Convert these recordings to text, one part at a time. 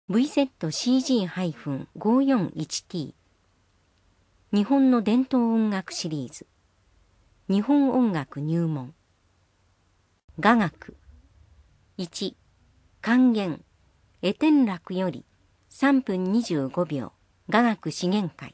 VZ-CG-541T 日本の伝統音楽シリーズ日本音楽入門雅楽1還元絵天楽より3分25秒雅楽資源会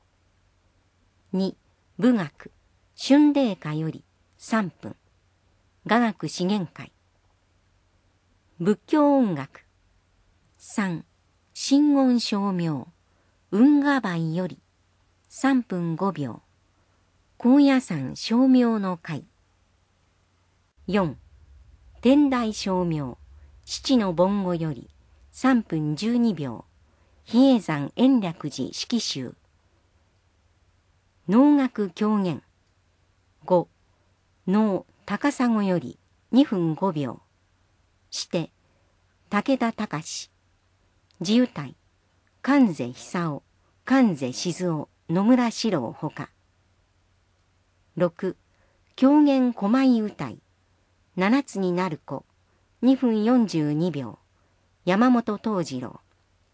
2舞楽春麗歌より3分雅楽資源会仏教音楽3真言称名雲河梅より3分5秒高野山称名の会4天台称名父の盆語より3分12秒比叡山延暦寺式集能楽狂言5能高砂より2分5秒して武田隆自由体関瀬久夫関瀬静夫野村史郎ほか6狂言狛井歌い七つになる子2分42秒山本東次郎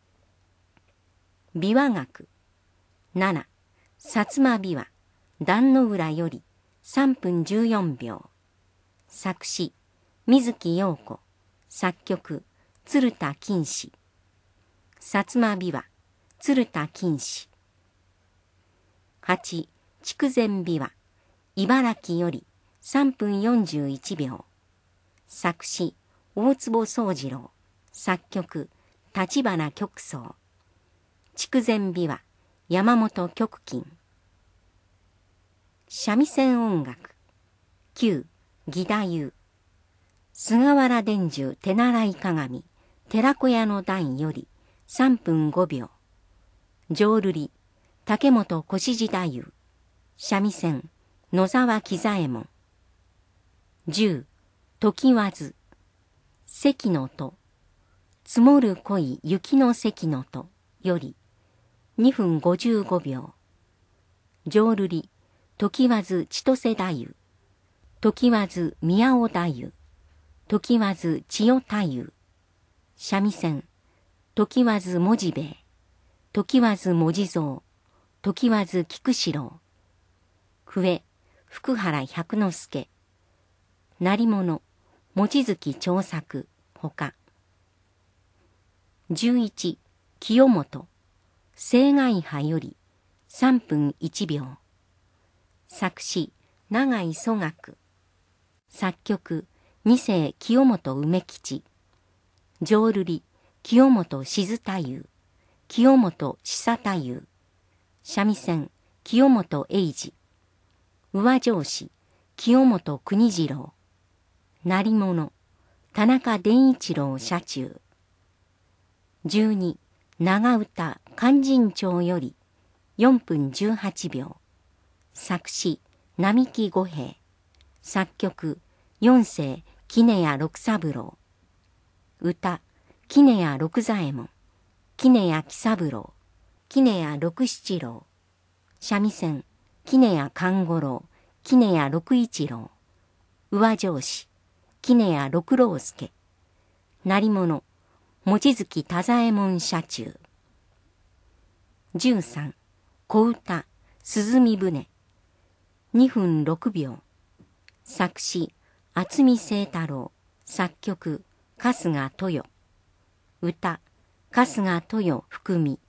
琵琶楽7薩摩琵琶壇の浦より3分14秒作詞水木陽子作曲鶴田金糸薩摩琵琶鶴田金糸8筑前琵琶茨城より3分41秒作詞大坪宗次郎作曲立花曲僧筑前琵琶山本曲金三味線音楽9義太夫菅原伝授手習い鏡寺子屋の段より3分5秒浄瑠璃竹本小志太夫三味線野沢喜左衛門10時和津関の戸積もる恋雪の関の戸より2分55秒浄瑠璃時和津千歳太夫時和津宮尾太夫時和津千代太夫三味線時和津文字兵衛時和津文字蔵時和津菊四郎笛福原百之助鳴り物望月長作ほか11清本青海派より3分1秒作詞永井曽学作曲二世清本梅吉浄瑠璃清本静太夫清本久太夫三味線清本英治宇和上司清本国次郎鳴り物田中伝一郎社中12長唄勧進帳より4分18秒作詞並木五平作曲四世杵屋六三郎歌杵屋六左衛門杵屋喜三郎杵屋六七郎三味線杵屋勘五郎杵屋六一郎宇和上司杵屋六郎介鳴り物望月多左衛門社中13小唄涼み船2分6秒作詞渥美清太郎作曲春日豊歌春日豊福美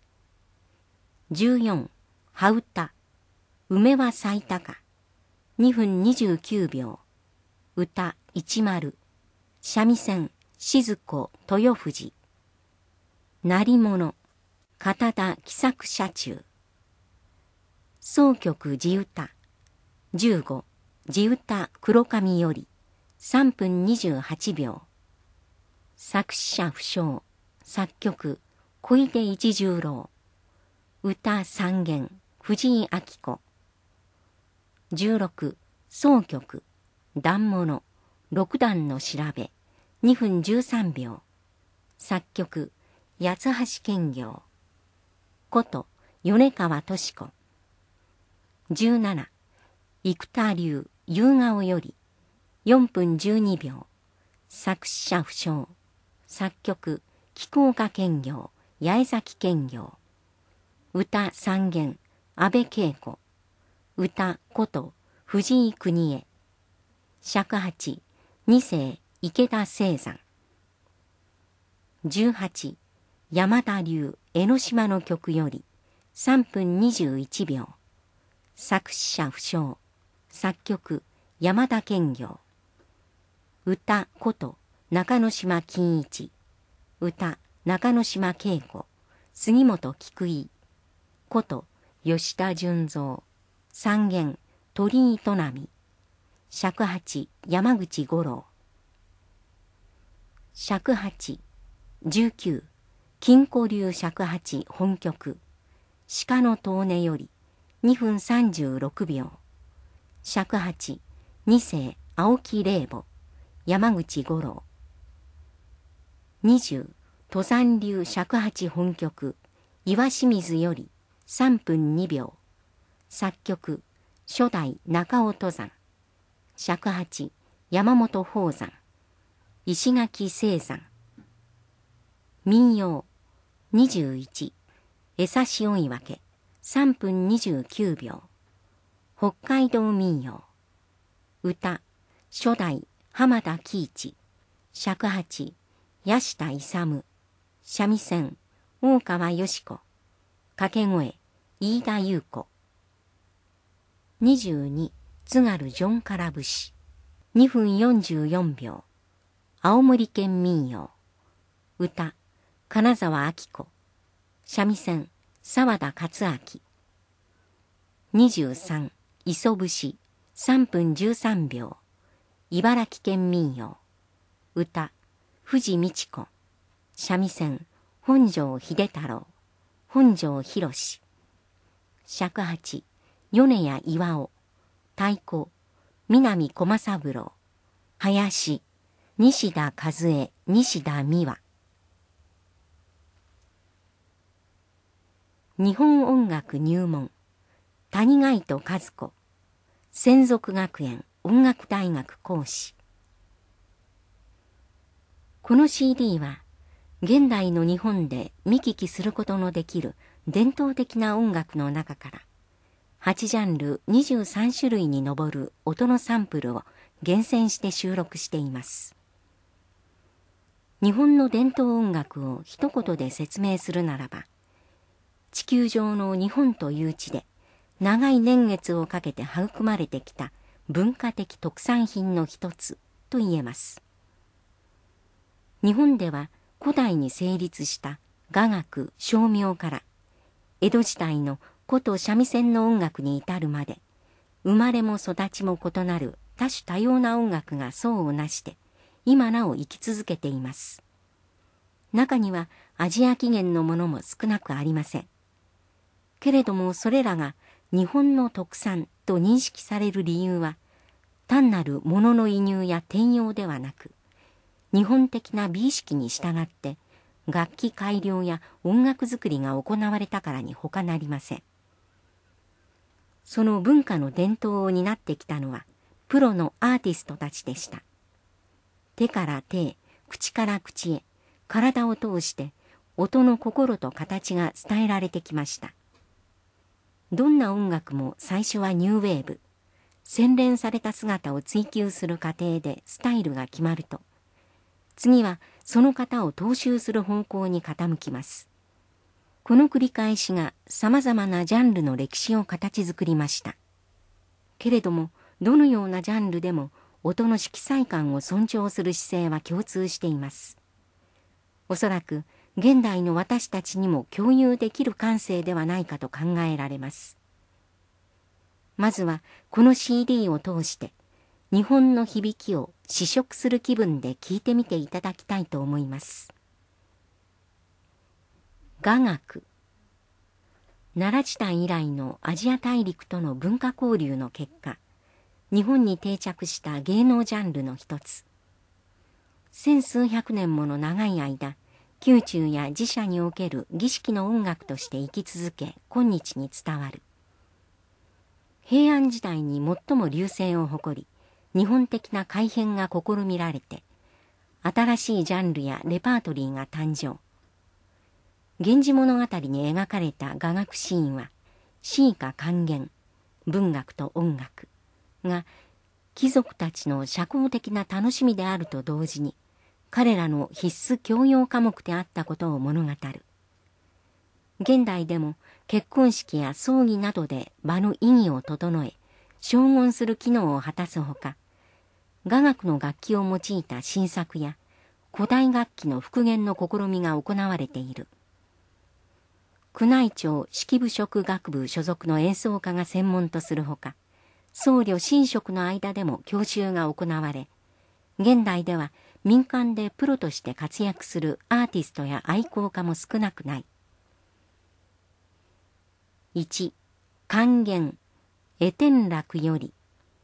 14羽歌梅は咲いたか2分29秒歌一丸三味線静子豊藤鳴り物片田喜作社中箏曲地唄15地唄黒髪より3分28秒作詞者不詳作曲小出一十郎歌三弦藤井明子16箏曲段物六段の調べ2分13秒作曲八橋兼業こと米川敏子17生田流夕顔より4分12秒作詞者不詳作曲菊岡検校、八重崎検校。歌三元、安倍恵子。歌琴、藤井邦江。尺八、二世、池田青山。18、山田流江ノ島の曲より3分21秒。作詞者不詳。作曲山田健行。歌琴中之島金一。歌中之島恵子、杉本菊井。琴吉田純三。三元鳥居戸波。尺八山口五郎。尺八19、金庫流尺八本曲。鹿の遠音より2分36秒。尺八二世青木霊母、山口五郎。20、登山流尺八本曲。岩清水より3分2秒。作曲初代中尾登山。尺八山本宝山。石垣青山。民謡21、江差追い分け3分29秒。北海道民謡。歌初代浜田喜一。尺八八下勇。三味線大川よし子。掛け声飯田優子。22、津軽ジョンから節2分44秒。青森県民謡。歌金沢明子。三味線沢田勝明。23、磯節3分13秒。茨城県民謡。歌藤美智子。三味線本庄秀太郎。本庄博士。尺八米谷巌。太鼓南駒三郎。林西田和恵、西田美和。日本音楽入門。谷垣戸和子。専属学園音楽大学講師。この CD は現代の日本で見聞きすることのできる伝統的な音楽の中から8ジャンル23種類に上る音のサンプルを厳選して収録しています。日本の伝統音楽を一言で説明するならば、地球上の日本という地で長い年月をかけて育まれてきた文化的特産品の一つと言えます。日本では古代に成立した雅楽声明から江戸時代の琴三味線の音楽に至るまで、生まれも育ちも異なる多種多様な音楽が層をなして今なお生き続けています。中にはアジア起源のものも少なくありません。けれどもそれらが日本の特産と認識される理由は、単なる物の輸入や転用ではなく、日本的な美意識に従って楽器改良や音楽作りが行われたからに他なりません。その文化の伝統を担ってきたのはプロのアーティストたちでした。手から手へ、口から口へ、体を通して音の心と形が伝えられてきました。どんな音楽も最初はニューウェーブ、洗練された姿を追求する過程でスタイルが決まると、次はその型を踏襲する方向に傾きます。この繰り返しがさまざまなジャンルの歴史を形作りました。けれども、どのようなジャンルでも音の色彩感を尊重する姿勢は共通しています。おそらく現代の私たちにも共有できる感性ではないかと考えられます。まずはこの CD を通して日本の響きを試食する気分で聴いてみていただきたいと思います。雅楽。奈良時代以来のアジア大陸との文化交流の結果、日本に定着した芸能ジャンルの一つ。千数百年もの長い間、宮中や寺社における儀式の音楽として生き続け、今日に伝わる。平安時代に最も隆盛を誇り、日本的な改変が試みられて、新しいジャンルやレパートリーが誕生。 源氏物語に描かれた雅楽シーンは詩歌管弦、文学と音楽が貴族たちの社交的な楽しみであると同時に彼らの必須教養科目であったことを物語る。現代でも結婚式や葬儀などで場の意義を整え荘厳する機能を果たすほか、雅楽の楽器を用いた新作や古代楽器の復元の試みが行われている。宮内庁式部職楽部所属の演奏家が専門とするほか、僧侶神職の間でも教習が行われ、現代では民間でプロとして活躍するアーティストや愛好家も少なくない。1、管弦、絵天楽より。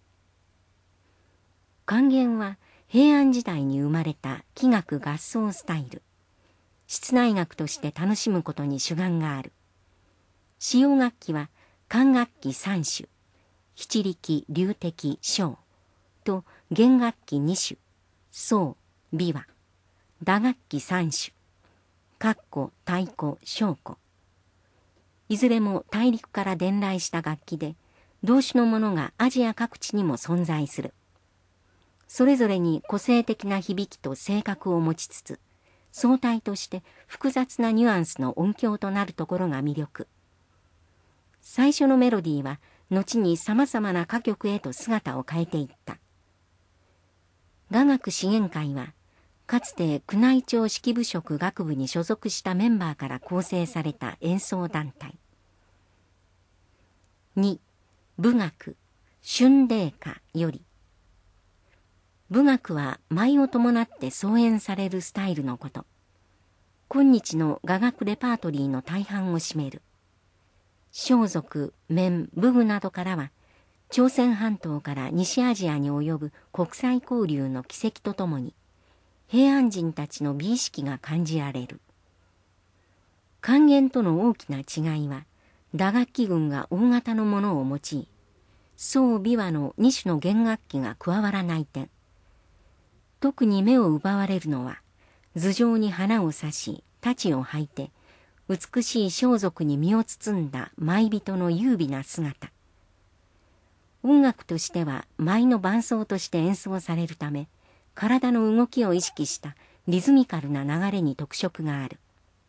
管弦は平安時代に生まれた器楽合奏スタイル。室内楽として楽しむことに主眼がある。使用楽器は管楽器3種、七力、龍笛、笙と弦楽器2種、奏、琵琶、打楽器3種、鞨鼓、太鼓、笙鼓。いずれも大陸から伝来した楽器で、同種のものがアジア各地にも存在する。それぞれに個性的な響きと性格を持ちつつ、総体として複雑なニュアンスの音響となるところが魅力。最初のメロディーは後に様々な歌曲へと姿を変えていった。雅楽資源会はかつて宮内庁式部職楽部に所属したメンバーから構成された演奏団体。2、舞楽、春麗歌より。舞楽は舞を伴って奏演されるスタイルのこと。今日の雅楽レパートリーの大半を占める。装束、面、武具などからは、朝鮮半島から西アジアに及ぶ国際交流の軌跡とともに、平安人たちの美意識が感じられる。管弦との大きな違いは、打楽器群が大型のものを用い、奏琵琶の2種の弦楽器が加わらない点。特に目を奪われるのは、頭上に花を刺し、太刀を履いて、美しい装束に身を包んだ舞人の優美な姿。音楽としては舞の伴奏として演奏されるため、体の動きを意識したリズミカルな流れに特色がある。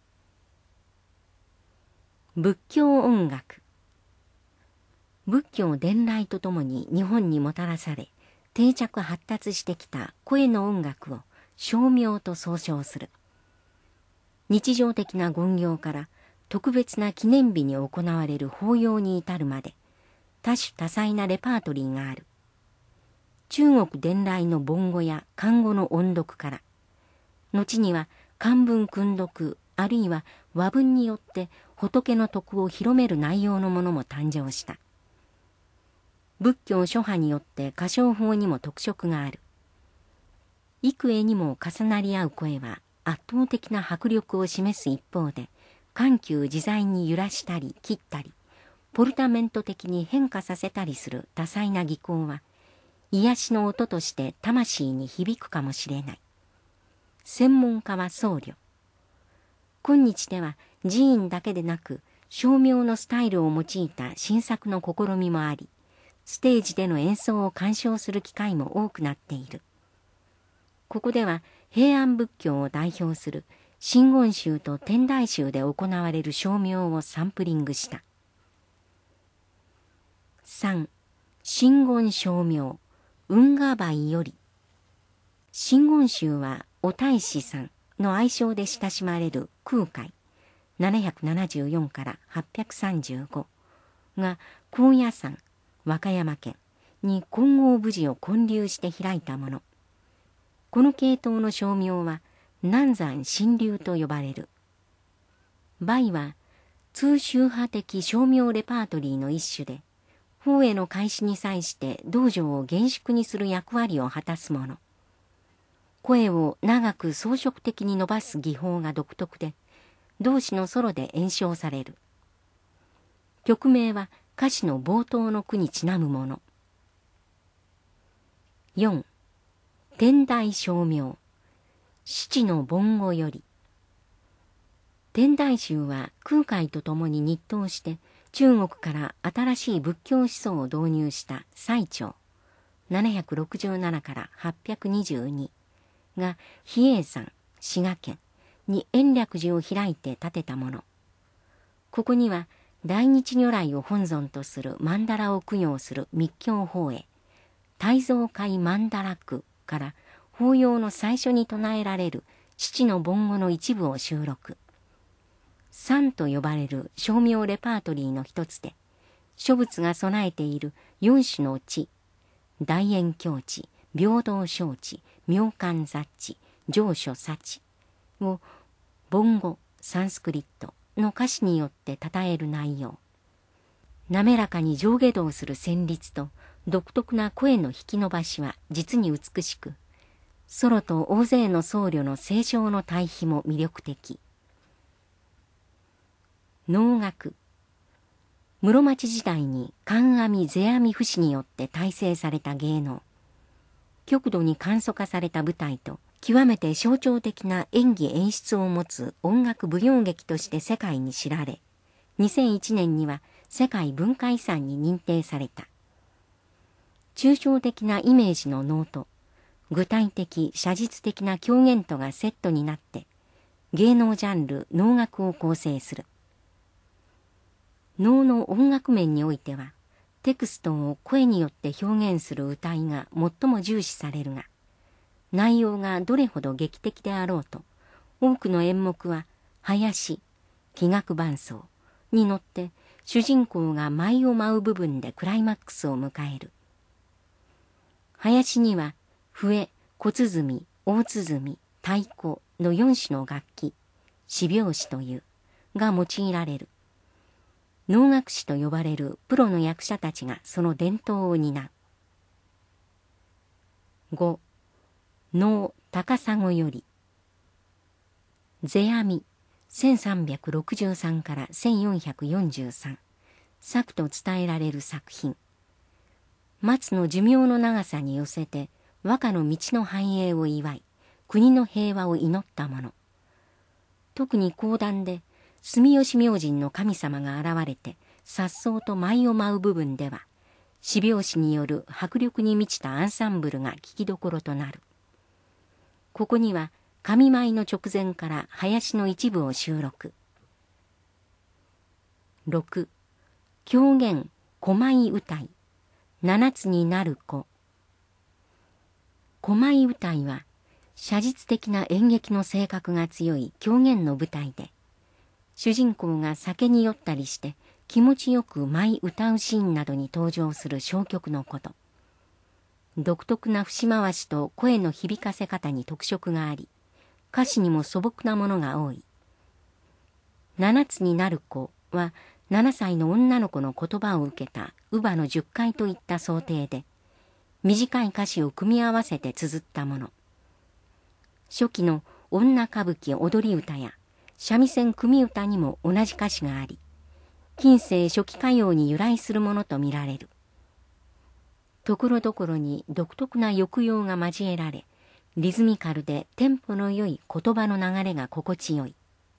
仏教音楽。仏教伝来とともに日本にもたらされ、定着発達してきた声の音楽を声明と総称する。日常的な言行から特別な記念日に行われる法要に至るまで多種多彩なレパートリーがある。中国伝来の梵語や漢語の音読から、後には漢文訓読あるいは和文によって仏の徳を広める内容のものも誕生した。仏教諸派によって歌唱法にも特色がある。幾重にも重なり合う声は圧倒的な迫力を示す一方で、緩急自在に揺らしたり切ったり、ポルタメント的に変化させたりする多彩な技巧は、癒しの音として魂に響くかもしれない。専門家は僧侶。今日では寺院だけでなく、声明のスタイルを用いた新作の試みもあり、ステージでの演奏を鑑賞する機会も多くなっている。ここでは平安仏教を代表する真言宗と天台宗で行われる声明をサンプリングした。3. 真言声明、雲河梅より。真言宗はお太子さんの愛称で親しまれる空海774から835が高野山和歌山県に金剛無事を建立して開いたもの。この系統の声明は南山真流と呼ばれる。梅は通宗派的声明レパートリーの一種で、法への開始に際して道場を厳粛にする役割を果たすもの。声を長く装飾的に伸ばす技法が独特で、同士のソロで演唱される。曲名は歌詞の冒頭の句にちなむもの。4. 天台声明、七の梵語より。 天台宗は空海と共に日東して中国から新しい仏教思想を導入した最澄767から822が比叡山滋賀県に延暦寺を開いて建てたもの。ここには大日如来を本尊とする曼荼羅を供養する密教法会大蔵会曼荼羅句から法要の最初に唱えられる七の梵語の一部を収録。三と呼ばれる称名レパートリーの一つで、諸仏が備えている四種の智、大圓教智、平等正智、妙観雑智、上所察智を梵語、サンスクリットの歌詞によって称える内容。滑らかに上下動する旋律と独特な声の引き伸ばしは実に美しく、ソロと大勢の僧侶の斉唱の対比も魅力的。能楽。室町時代に観阿弥世阿弥不死によって大成された芸能。極度に簡素化された舞台と極めて象徴的な演技演出を持つ音楽舞踊劇として世界に知られ、2001年には世界文化遺産に認定された。抽象的なイメージの能と具体的写実的な狂言とがセットになって芸能ジャンル能楽を構成する。能の音楽面においてはテクストを声によって表現する歌いが最も重視されるが、内容がどれほど劇的であろうと多くの演目は囃子、器楽伴奏に乗って主人公が舞を舞う部分でクライマックスを迎える。囃子には笛、小鼓、大鼓、太鼓の4種の楽器、四拍子というが用いられる。能楽師と呼ばれるプロの役者たちがその伝統を担う。5. 能高砂より。世阿弥1363から1443作と伝えられる作品。松の寿命の長さに寄せて和歌の道の繁栄を祝い、国の平和を祈ったもの。特に講談で住吉明神の神様が現れて颯爽と舞を舞う部分では、四拍子による迫力に満ちたアンサンブルが聴きどころとなる。ここには神舞の直前から囃子の一部を収録。6. 狂言小舞歌い七つになる子。小舞歌いは写実的な演劇の性格が強い狂言の舞台で、主人公が酒に酔ったりして気持ちよく舞歌うシーンなどに登場する小曲のこと。独特な節回しと声の響かせ方に特色があり、歌詞にも素朴なものが多い。七つになる子は7歳の女の子の言葉を受けた乳母の10回といった想定で、短い歌詞を組み合わせて綴ったもの。初期の女歌舞伎踊り歌や三味線組歌にも同じ歌詞があり、近世初期歌謡に由来するものとみられる。ところどころに独特な抑揚が交えられ、リズミカルでテンポの良い言葉の流れが心地よい。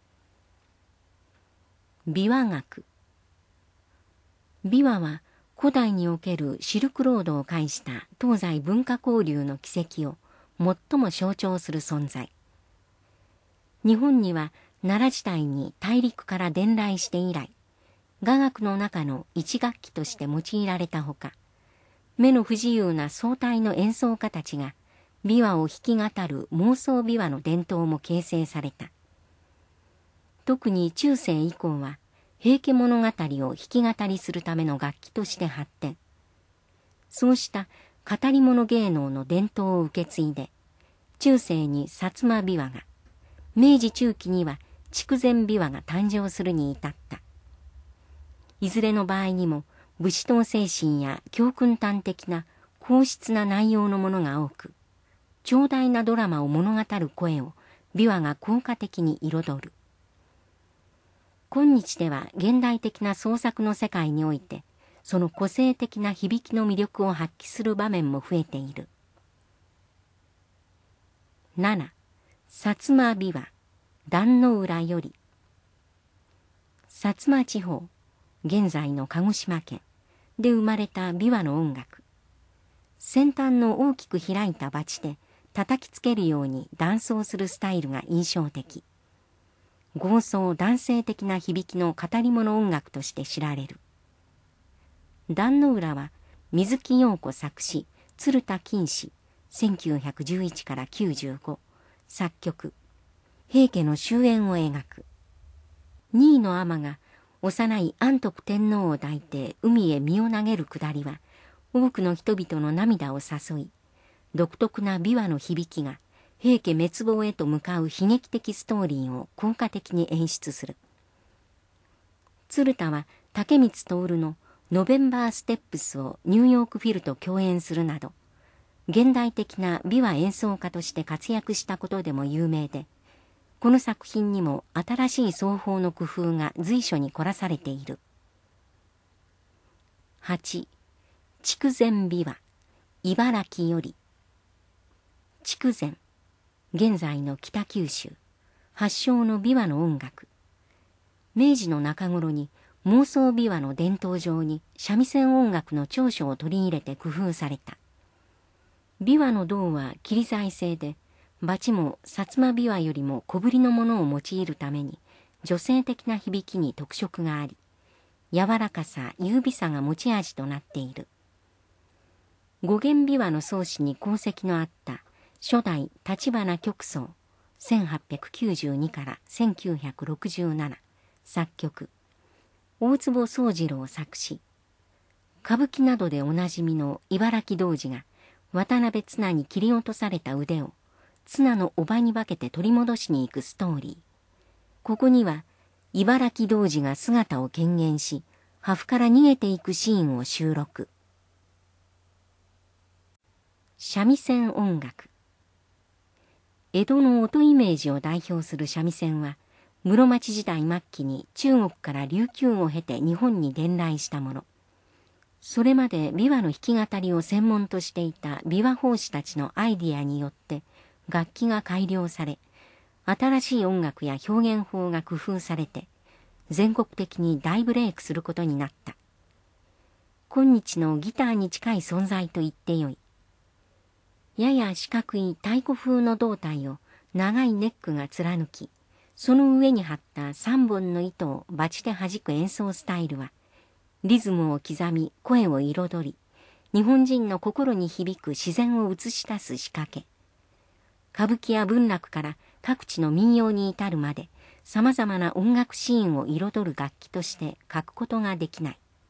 琵琶楽。琵琶は古代におけるシルクロードを介した東西文化交流の軌跡を最も象徴する存在。日本には奈良時代に大陸から伝来して以来、雅楽の中の一楽器として用いられたほか、目の不自由な総体の演奏家たちが琵琶を弾き語る妄想琵琶の伝統も形成された。特に中世以降は平家物語を弾き語りするための楽器として発展。そうした語り物芸能の伝統を受け継いで、中世に薩摩琵琶が、明治中期には筑前琵琶が誕生するに至った。いずれの場合にも武士道精神や教訓端的な硬質な内容のものが多く、長大なドラマを物語る声を琵琶が効果的に彩る。今日では現代的な創作の世界において、その個性的な響きの魅力を発揮する場面も増えている。7. 薩摩琵琶壇の浦より。 薩摩地方、現在の鹿児島県で生まれた琵琶の音楽。先端の大きく開いたバチで叩きつけるように断層するスタイルが印象的。豪壮男性的な響きの語り物音楽として知られる。壇ノ浦は水木陽子作詞、鶴田金氏、1911から95、作曲。平家の終焉を描く。二位の尼が幼い安徳天皇を抱いて海へ身を投げるくだりは、多くの人々の涙を誘い、独特な琵琶の響きが平家滅亡へと向かう悲劇的ストーリーを効果的に演出する。鶴田は竹光徹のノベンバーステップスをニューヨークフィルと共演するなど、現代的な琵琶演奏家として活躍したことでも有名で、この作品にも新しい奏法の工夫が随所に凝らされている。8、筑前琵琶、茨城より。筑前、現在の北九州、発祥の琵琶の音楽。明治の中頃に妄想琵琶の伝統上に三味線音楽の長所を取り入れて工夫された。琵琶の胴は桐材製で、バチも薩摩琵琶よりも小ぶりのものを用いるために女性的な響きに特色があり、柔らかさ、優美さが持ち味となっている。五弦琵琶の創始に功績のあった初代立花曲奏、1892から1967、作曲。大坪宗次郎作詞。歌舞伎などでおなじみの茨城童子が渡辺綱に切り落とされた腕を綱の叔母に化けて取り戻しに行くストーリー。ここには茨城童子が姿を顕現し、破風から逃げていくシーンを収録。三味線音楽。江戸の音イメージを代表する三味線は、室町時代末期に中国から琉球を経て日本に伝来したもの。それまで琵琶の弾き語りを専門としていた琵琶法師たちのアイディアによって楽器が改良され、新しい音楽や表現法が工夫されて、全国的に大ブレイクすることになった。今日のギターに近い存在と言ってよい。やや四角い太鼓風の胴体を長いネックが貫き、その上に張った3本の糸をバチで弾く演奏スタイルは、リズムを刻み声を彩り、日本人の心に響く自然を映し出す仕掛け。歌舞伎や文楽から各地の民謡に至るまで、様々な音楽シーンを彩る楽器として欠くことができない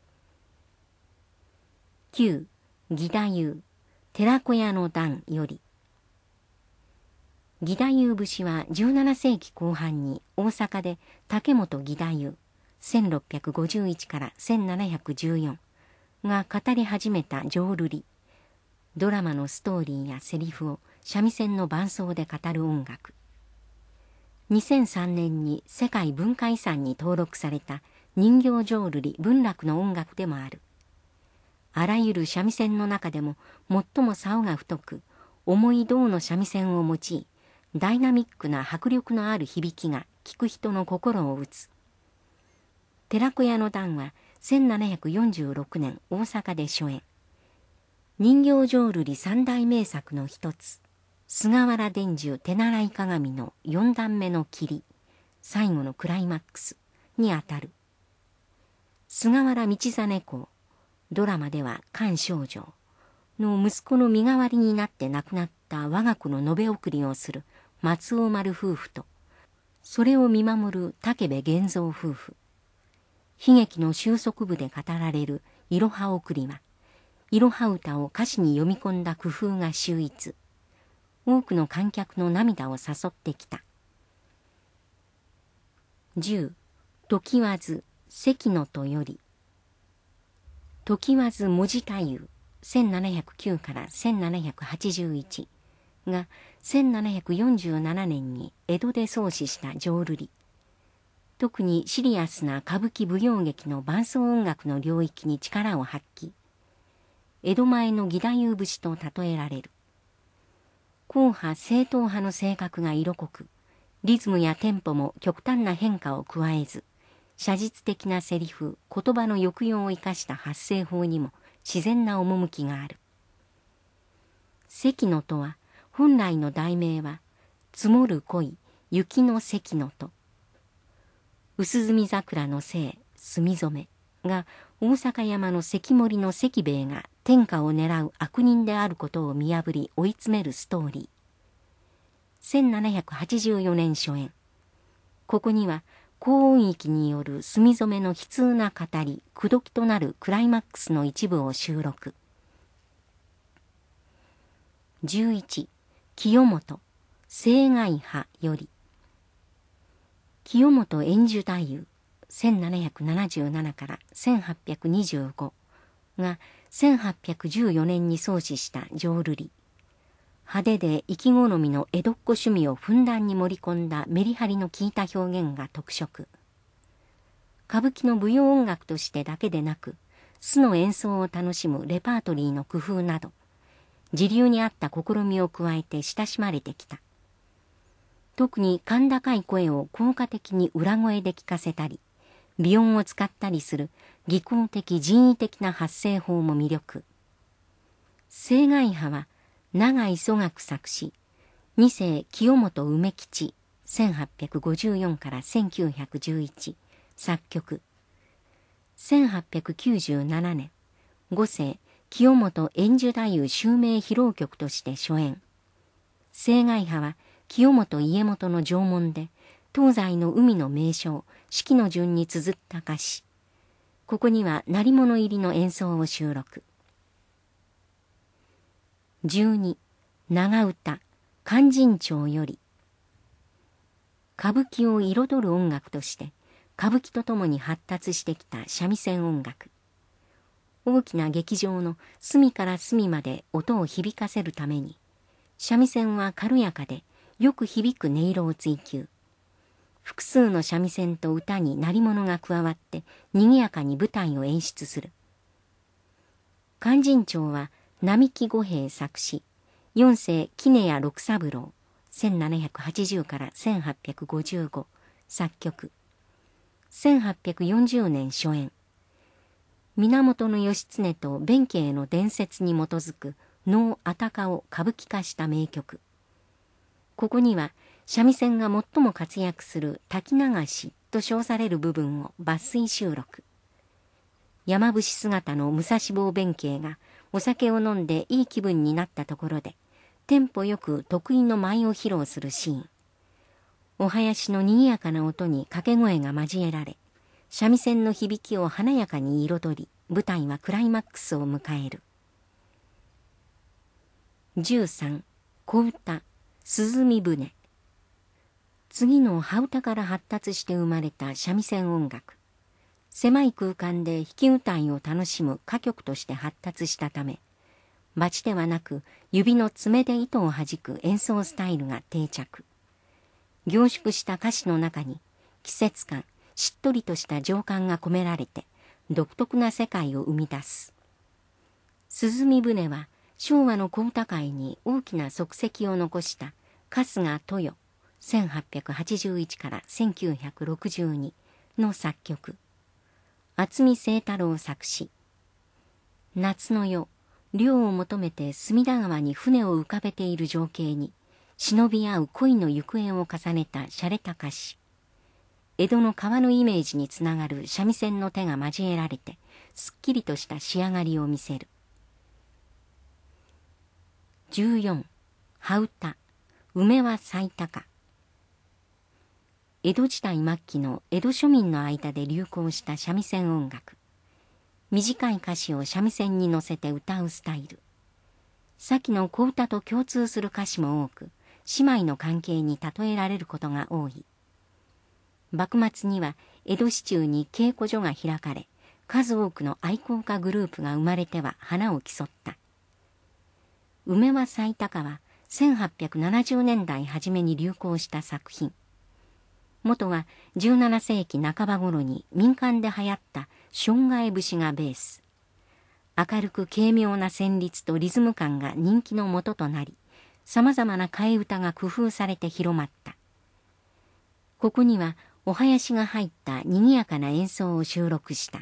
。9、義太夫、寺子屋の段より。義太夫節は17世紀後半に大阪で竹本義太夫1651から1714が語り始めた浄瑠璃。ドラマのストーリーやセリフを三味線の伴奏で語る音楽。2003年に世界文化遺産に登録された人形浄瑠璃文楽の音楽でもある。あらゆる三味線の中でも最も竿が太く、重い銅の三味線を用い、ダイナミックな迫力のある響きが聴く人の心を打つ。寺子屋の段は1746年大阪で初演。人形浄瑠璃三大名作の一つ、菅原伝授手習い鏡の4段目の霧、最後のクライマックスにあたる。菅原道真公、ドラマでは菅丞相の息子の身代わりになって亡くなった我が子の延べ送りをする松尾丸夫婦と、それを見守る武部源蔵夫婦。悲劇の収束部で語られるいろは送りは、いろは歌を歌詞に読み込んだ工夫が秀逸。多くの観客の涙を誘ってきた。10、時わず関の戸より。時わず文字太夫1709から1781が1747年に江戸で創始した浄瑠璃。特にシリアスな歌舞伎舞踊劇の伴奏音楽の領域に力を発揮。江戸前の義太夫節と例えられる。硬派正統派の性格が色濃く、リズムやテンポも極端な変化を加えず、 写実的なセリフ、言葉の抑揚を生かした発声法にも自然な趣がある。関野とは、本来の題名は、積もる恋、雪の関野と、薄墨桜の精、墨染めが大阪山の関守の関兵衛が天下を狙う悪人であることを見破り追い詰めるストーリー。1784年初演。ここには高音域による墨染めの悲痛な語り、口説きとなるクライマックスの一部を収録。11、清本、青涯派より。清本円寿太夫、1777から1825が1814年に創始した浄瑠璃。派手で意気好みの江戸っ子趣味をふんだんに盛り込んだメリハリの効いた表現が特色。歌舞伎の舞踊音楽としてだけでなく、素の演奏を楽しむレパートリーの工夫など、時流に合った試みを加えて親しまれてきた。特に甲高い声を効果的に裏声で聞かせたり、鼻音を使ったりする技巧的人為的な発声法も魅力。青涯派は永井曽我作詞、二世清本梅吉1854から1911作曲。1897年、五世清本円寿太夫襲名披露曲として初演。青涯派は清本家元の縄文で、東西の海の名称、四季の順に綴った歌詞。ここには鳴り物入りの演奏を収録。12、長唄、勧進帳より。歌舞伎を彩る音楽として、歌舞伎とともに発達してきた三味線音楽。大きな劇場の隅から隅まで音を響かせるために、三味線は軽やかで、よく響く音色を追求。複数の三味線と歌に鳴り物が加わって賑やかに舞台を演出する。勧進帳は並木五兵作詞、四世杵屋六三郎1780から1855作曲。1840年初演。源義経と弁慶の伝説に基づく能あたかを歌舞伎化した名曲。ここには三味線が最も活躍する滝流しと称される部分を抜粋収録。山伏姿の武蔵坊弁慶がお酒を飲んでいい気分になったところで、テンポよく得意の舞を披露するシーン。お囃子の賑やかな音に掛け声が交えられ、三味線の響きを華やかに彩り、舞台はクライマックスを迎える。13、小唄、鼓舟。次の羽唄から発達して生まれた三味線音楽。狭い空間で弾き歌いを楽しむ歌曲として発達したため、バチではなく指の爪で糸を弾く演奏スタイルが定着。凝縮した歌詞の中に季節感、しっとりとした情感が込められて、独特な世界を生み出す。鼓舟は昭和の小唄界に大きな足跡を残した春日豊1881から1962の作曲。渥美清太郎作詞。夏の夜、涼を求めて隅田川に船を浮かべている情景に忍び合う恋の行方を重ねた洒落た歌詞。江戸の川のイメージにつながる三味線の手が交えられて、すっきりとした仕上がりを見せる。14、羽唄、梅は咲いたか。江戸時代末期の江戸庶民の間で流行した三味線音楽。短い歌詞を三味線に乗せて歌うスタイル。先の小唄と共通する歌詞も多く、姉妹の関係に例えられることが多い。幕末には江戸市中に稽古所が開かれ、数多くの愛好家グループが生まれては花を競った。梅は咲いたかは1870年代初めに流行した作品。元は17世紀半ば頃に民間で流行った春替節がベース。明るく軽妙な旋律とリズム感が人気の元となり、様々な替え歌が工夫されて広まった。ここにはお囃子が入った賑やかな演奏を収録した。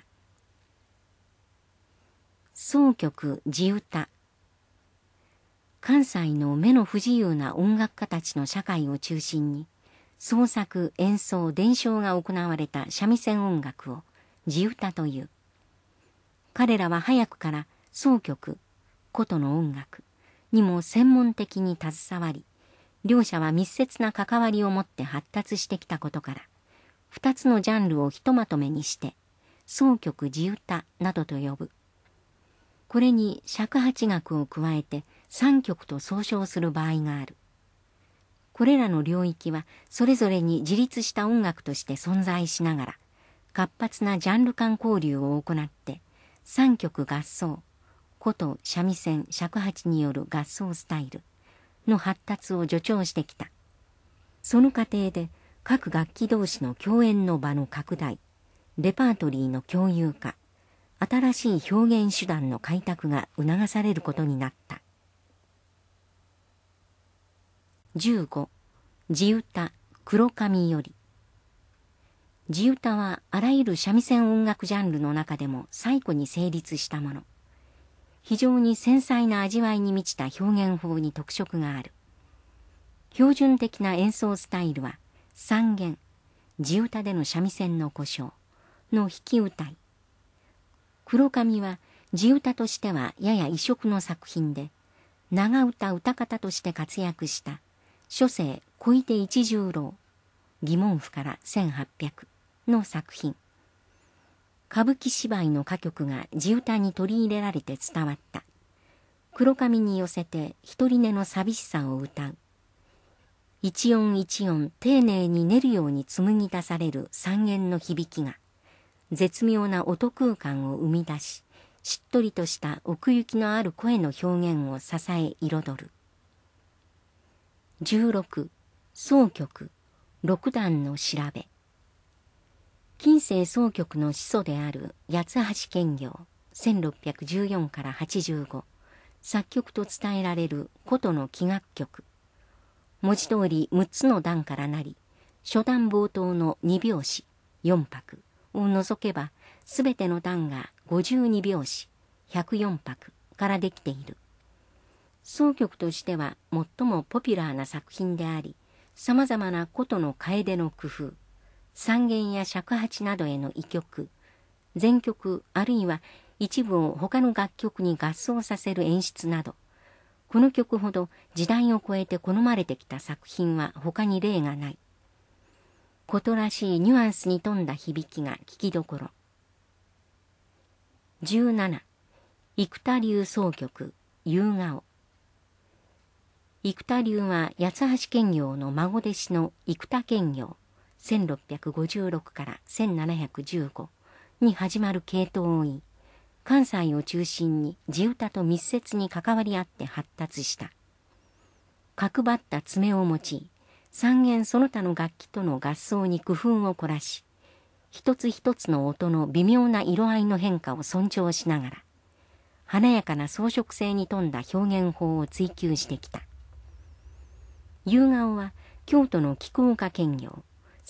箏曲地唄。関西の目の不自由な音楽家たちの社会を中心に、創作、演奏、伝承が行われた三味線音楽を地唄という。彼らは早くから箏曲、箏の音楽にも専門的に携わり、両者は密接な関わりを持って発達してきたことから、二つのジャンルをひとまとめにして、箏曲地唄などと呼ぶ。これに尺八楽を加えて三曲と総称する場合がある。これらの領域はそれぞれに自立した音楽として存在しながら、活発なジャンル間交流を行って、三曲合奏、箏、三味線、尺八による合奏スタイルの発達を助長してきた。その過程で各楽器同士の共演の場の拡大、レパートリーの共有化、新しい表現手段の開拓が促されることになった。15. 地唄黒髪より。地唄はあらゆる三味線音楽ジャンルの中でも最古に成立したもの。非常に繊細な味わいに満ちた表現法に特色がある。標準的な演奏スタイルは三弦、地唄での三味線の呼称の弾き歌い。黒髪は地唄としてはやや異色の作品で、長唄歌方として活躍した初世小出一十郎、祇門譜から1800の作品。歌舞伎芝居の歌曲が地唄に取り入れられて伝わった。黒髪に寄せて一人寝の寂しさを歌う。一音一音丁寧に練るように紡ぎ出される三弦の響きが、絶妙な音空間を生み出し、しっとりとした奥行きのある声の表現を支え彩る。16. 箏曲六段の調べ。近世箏曲の始祖である八橋検校1614から85、作曲と伝えられる箏の器楽曲。文字通り6つの段からなり、初段冒頭の2拍子4拍を除けば、すべての段が52拍子104拍からできている。箏曲としては最もポピュラーな作品であり、さまざまな箏の楓の工夫、三弦や尺八などへの移曲、全曲あるいは一部を他の楽曲に合奏させる演出など、この曲ほど時代を超えて好まれてきた作品は他に例がない。箏らしいニュアンスに富んだ響きが聞きどころ。17. 生田流箏曲夕顔。生田流は八橋検校の孫弟子の生田検校1656から1715に始まる系統を言い、関西を中心に地唄と密接に関わり合って発達した。角張った爪を用い、三弦その他の楽器との合奏に工夫を凝らし、一つ一つの音の微妙な色合いの変化を尊重しながら、華やかな装飾性に富んだ表現法を追求してきた。夕顔は京都の喜久岡検校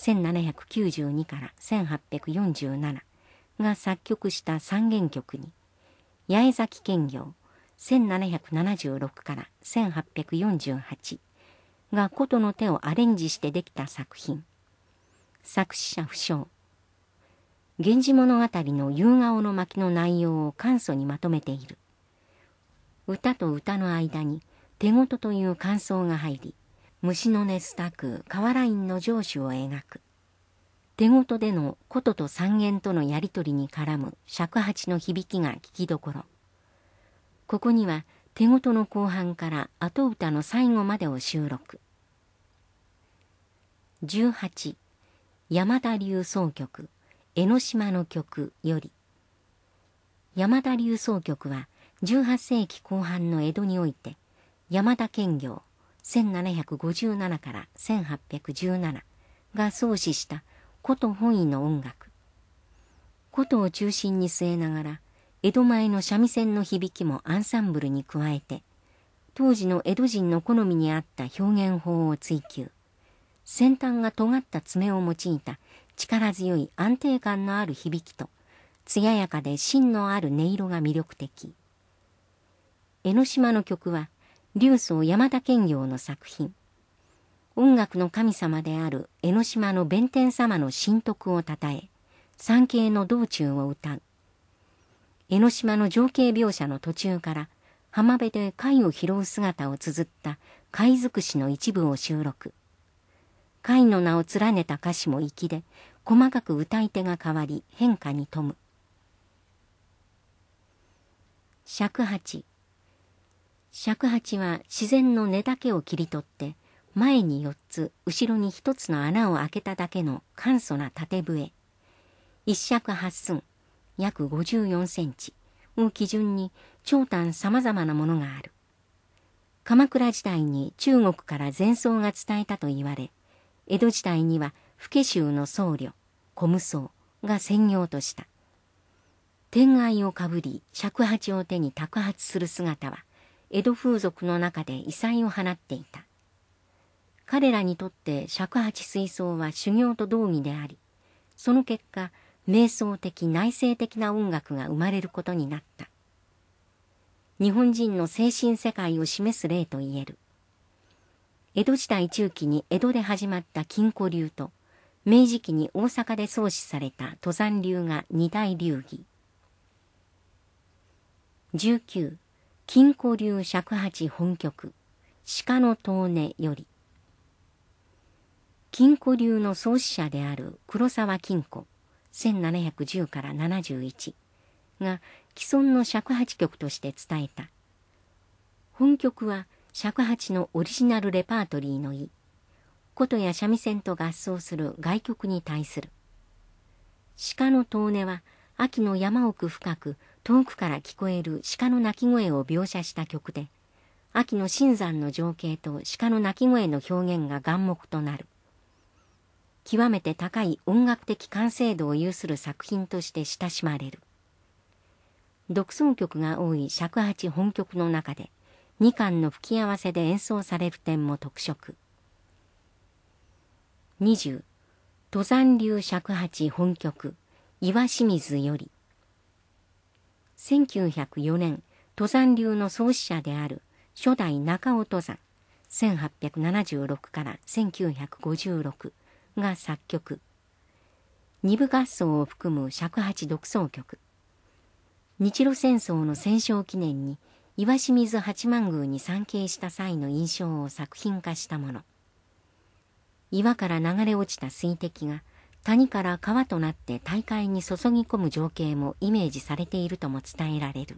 1792から1847が作曲した三弦曲に、八重崎検校1776から1848が箏の手をアレンジしてできた作品。作詞者不詳。源氏物語の夕顔の巻の内容を簡素にまとめている。歌と歌の間に手事という感想が入り、虫の音すたく瓦印の成就を描く。手事での箏と三弦とのやりとりに絡む尺八の響きが聞きどころ。ここには手事の後半から後歌の最後までを収録。18. 山田流箏曲江ノ島の曲より。山田流箏曲は18世紀後半の江戸において、山田検校1757から1817が創始した箏本位の音楽。箏を中心に据えながら、江戸前の三味線の響きもアンサンブルに加えて、当時の江戸人の好みに合った表現法を追求。先端が尖った爪を用いた力強い安定感のある響きと艶やかで芯のある音色が魅力的。江ノ島の曲は柳宗山田賢行の作品。音楽の神様である江ノ島の弁天様の神徳をたたえ、参詣の道中を歌う。江ノ島の情景描写の途中から浜辺で貝を拾う姿を綴った貝尽くしの一部を収録。貝の名を連ねた歌詞も粋で、細かく歌い手が変わり変化に富む。尺八。尺八は自然の根だけを切り取って、前に4つ、後ろに1つの穴を開けただけの簡素な縦笛。一尺八寸、約54センチを基準に長短さまざまなものがある。鎌倉時代に中国から禅僧が伝えたと言われ、江戸時代には法華宗の僧侶、虚無僧が専業とした。天蓋をかぶり、尺八を手に托鉢する姿は、江戸風俗の中で異彩を放っていた。彼らにとって尺八吹奏は修行と同義であり、その結果、瞑想的内省的な音楽が生まれることになった。日本人の精神世界を示す例と言える。江戸時代中期に江戸で始まった金庫流と、明治期に大阪で創始された登山流が二大流儀。19、金庫流尺八本曲、鹿の遠音より。金庫流の創始者である黒沢金庫、1710から71が既存の尺八曲として伝えた。本曲は尺八のオリジナルレパートリーの意、琴や三味線と合奏する外曲に対する。鹿の遠音は秋の山奥深く遠くから聞こえる鹿の鳴き声を描写した曲で、秋の深山の情景と鹿の鳴き声の表現が眼目となる。極めて高い音楽的完成度を有する作品として親しまれる。独奏曲が多い尺八本曲の中で、2巻の吹き合わせで演奏される点も特色。20、登山流尺八本曲、岩清水より。1904年、登山流の創始者である初代中尾登山、1876から1956が作曲。二部合奏を含む尺八独奏曲。日露戦争の戦勝記念に岩清水八幡宮に参詣した際の印象を作品化したもの。岩から流れ落ちた水滴が谷から川となって大海に注ぎ込む情景もイメージされているとも伝えられる。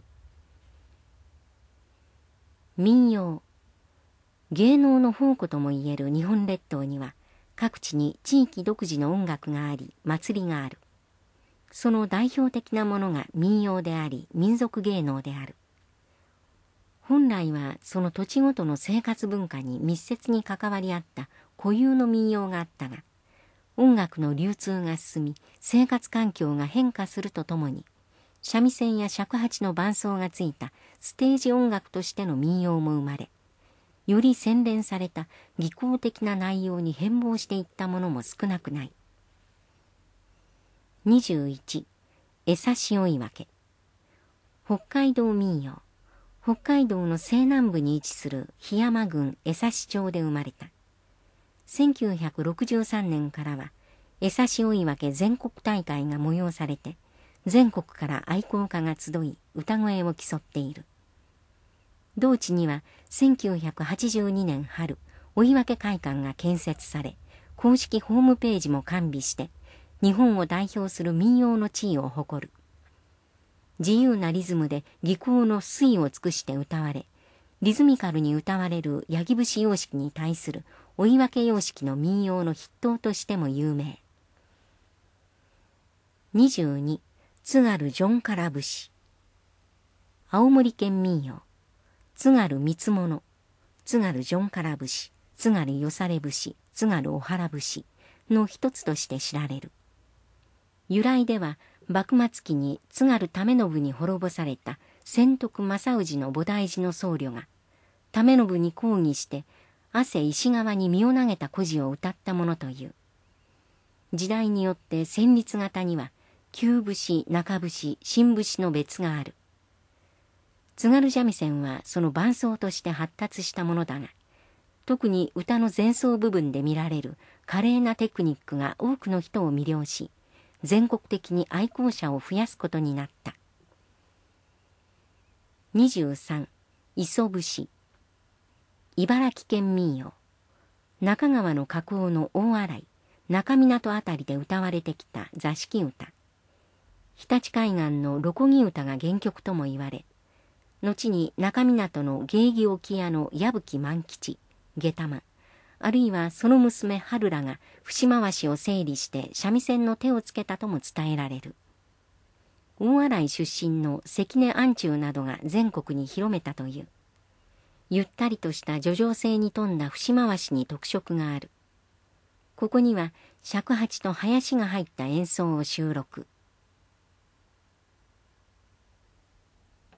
民謡。芸能の宝庫ともいえる日本列島には各地に地域独自の音楽があり、祭りがある。その代表的なものが民謡であり、民族芸能である。本来はその土地ごとの生活文化に密接に関わり合った固有の民謡があったが、音楽の流通が進み、生活環境が変化するとともに、三味線や尺八の伴奏がついたステージ音楽としての民謡も生まれ、より洗練された技巧的な内容に変貌していったものも少なくない。21、江差追分。北海道民謡。北海道の西南部に位置する檜山郡江差町で生まれた。1963年からは江差追分全国大会が催されて、全国から愛好家が集い歌声を競っている。同地には1982年春、追分会館が建設され、公式ホームページも完備して、日本を代表する民謡の地位を誇る。自由なリズムで技巧の粋を尽くして歌われ、リズミカルに歌われる八木節様式に対する追分様式の民謡の筆頭としても有名。22、津軽ジョンカラ節。青森県民謡。津軽三つ物、津軽ジョンカラ節、津軽よされ節、津軽おはら節の一つとして知られる。由来では、幕末期に津軽為信に滅ぼされた千徳正氏の菩提寺の僧侶が、為信に抗議して、汗石川に身を投げた故事を歌ったものという。 時代によって旋律型には旧節、中節、新節の別がある。津軽三味線はその伴奏として発達したものだが、特に歌の前奏部分で見られる華麗なテクニックが多くの人を魅了し、全国的に愛好者を増やすことになった。23、磯節。茨城県民謡。中川の河口の大洗、中港あたりで歌われてきた座敷歌。日立海岸のロコギ歌が原曲とも言われ、後に中港の芸妓置屋の矢吹万吉、下玉、あるいはその娘春らが節回しを整理して三味線の手をつけたとも伝えられる。大洗出身の関根安中などが全国に広めたという。ゆったりとした叙情性に富んだ節回しに特色がある。ここには尺八と囃子が入った演奏を収録。